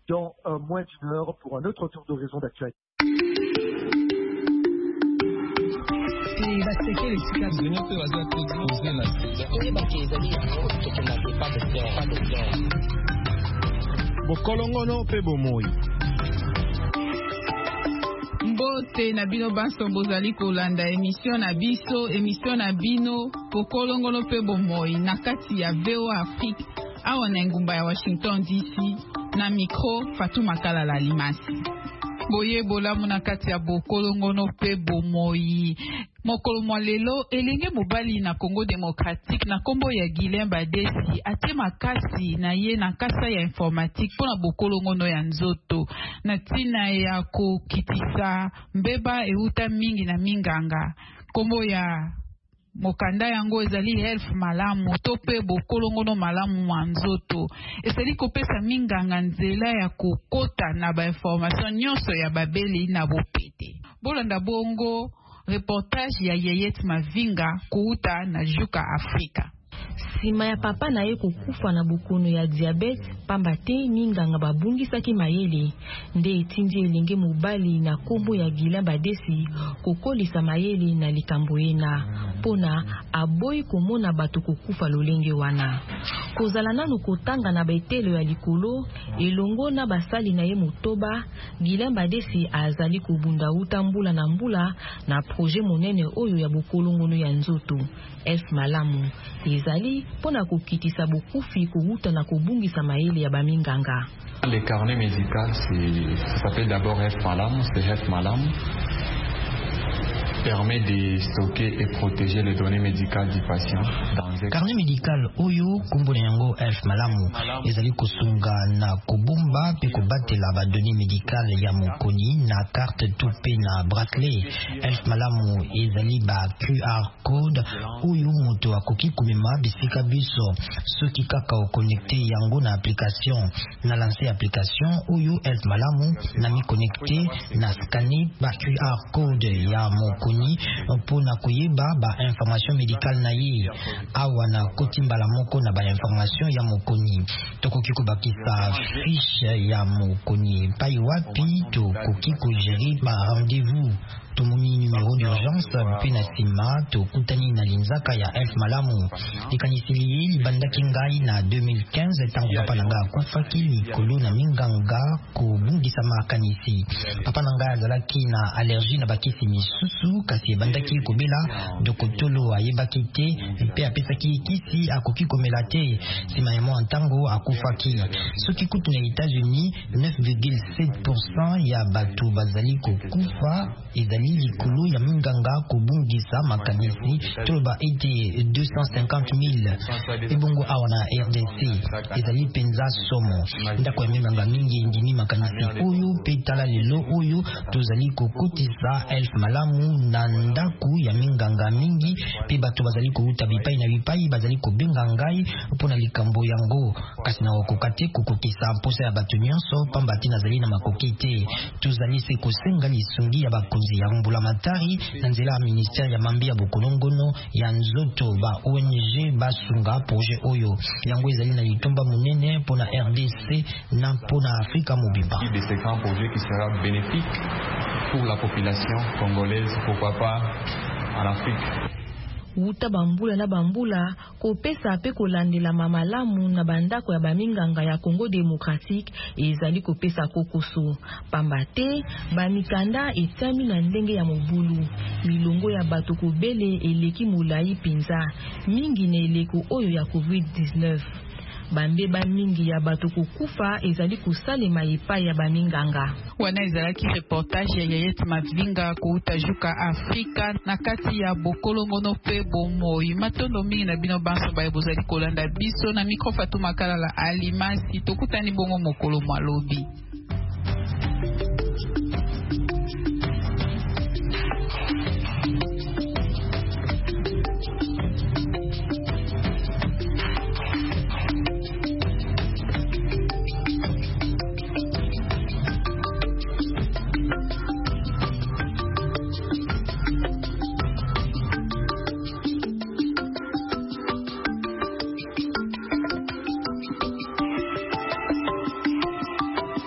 dans moins d'une heure pour un autre tour d'horizon d'actualité. Bokolongono pe bomoi. Mbote na bino banso bozali kolanda émission na bino Bokolongono pe bomoi na kati ya VOA Afrique awa na ngumba ya Washington DC na micro Fatou Makala la Limasi. Boye bolamu na kati ya Bokolongono pe bomoi. Mokolo mwalelo elenge mobali na Congo Démocratique na kombo ya Guilain Badesi atie makasi na ye na kasa ya informatique pona Bokolongono ya nzoto na tina ya kokitisa mbeba euta mingi na minganga. Kombo ya mokanda yango ezali health malamu to pe Bokolongono malamu mwa nzoto. Ezali kopesa minganga nzela ya kokota na ba information nyonso ya babeli na bopete. Bolanda bongo reportage ya Yeyet Mavinga kuuta na Juka Afrika. Sima ya papa na ye kukufa na bukono ya diabete pamba te minganga babungisaki mayele nde etindi elenge mobali na kombo ya Guilain Badesi kokolisa mayele na likambo yena pona aboyi komona bato kokufa lolenge wana kozala nanu kotanga na betelo ya likolo elongo na basali na ye motoba. Guilain Badesi azali kobunda uta mbula na mbula na projet monene oyo ya Bokolongono ya nzoto elf malamu ezali pona kokitisa bokufi kuhuta na kubungisa mayele ya baminganga. Les carnets médicaux, ça s'appelle d'abord Health Malam, c'est Health Malam. Permet de stocker et protéger les données médicales du patient dans un carnet médical oyo kombo yango Health Malamu ezali kosunga na kobomba pe kobatela ba données médicales ya mokoni na carte to pe na bracelet. Health Malamu ezali ba QR code oyo moto akoki komema bisika biso soki kaka o connecté yango na application na lancer application oyo Health Malamu na mi connecté na scanner ba QR code ya mokoni pona koyeba ba information médicale na ye awa na kotimbala moko na ba information ya mokoni tokoki kobakisa fiche ya mokoni pai wapi tokoki kogérer ba rendez-vous tomoni numéro d'urgence pe na sima tokutani na linzaka ya Health Malamu likanisili ye libandaki ngai na 2015 tango papa na ngai akufaki likolo na minganga kobungisa makanisi. Papa na ngai azalaki na allergie na bakisi misusu kasi ebandaki kobela dokotolo ayebaki te pe apesaki kisi akoki komela te sima ya mwa ntango akufaki. Soki kutu na États-Unis 9,7% ya bato bazali kokufa ezali likolo ya minganga kobungisa makanisi toloba ete 250,000 ebongo awa na RDC ezali penza somo ndako ya minganga mingi ndini makanisi oyo pe tala lelo oyo tozali kokotisa Health Malamu na ndako ya minganga mingi pe bato bazali kouta bipai na bipai bazali kobenga ngai mpona likambo yango kasi na okokate kokokisa mposa ya bato nyonso pamba te nazali na makoki te tozali se kosenga lisungi ya bakonzi ya mbula matari na nzela ya ministère ya mambi ya Bokolongono ya nzoto ba ONG basunga projet oyo yango ezali na litomba monene mpona RDC na mpona Afrika mobimba. De ces grands projets qui sera bénéfique pour la population congolaise, pourquoi pas en Afrique. Uta bambula na bambula kopesa pe kolandela mamalamu na bandako ya baminganga ya Congo Démocratique ezali kopesa kokoso pamba te bamikanda etami na ndenge ya mobulu milongo ya bato kobele eleki mulai pinza mingi na eleko oyo ya COVID-19 bambeba mingi ya bato kokufa ezali kosalema epai ya baminganga. Wana ezalaki reportage ya Yeyet Mavinga kuuta Juka Afrika na kati ya Bokolongono pe bomoi. Matondo mingi na bino banso baye bozali kolanda biso na micro Fatou Makala la Alimasi tokutani bongo mokolo mwalobi.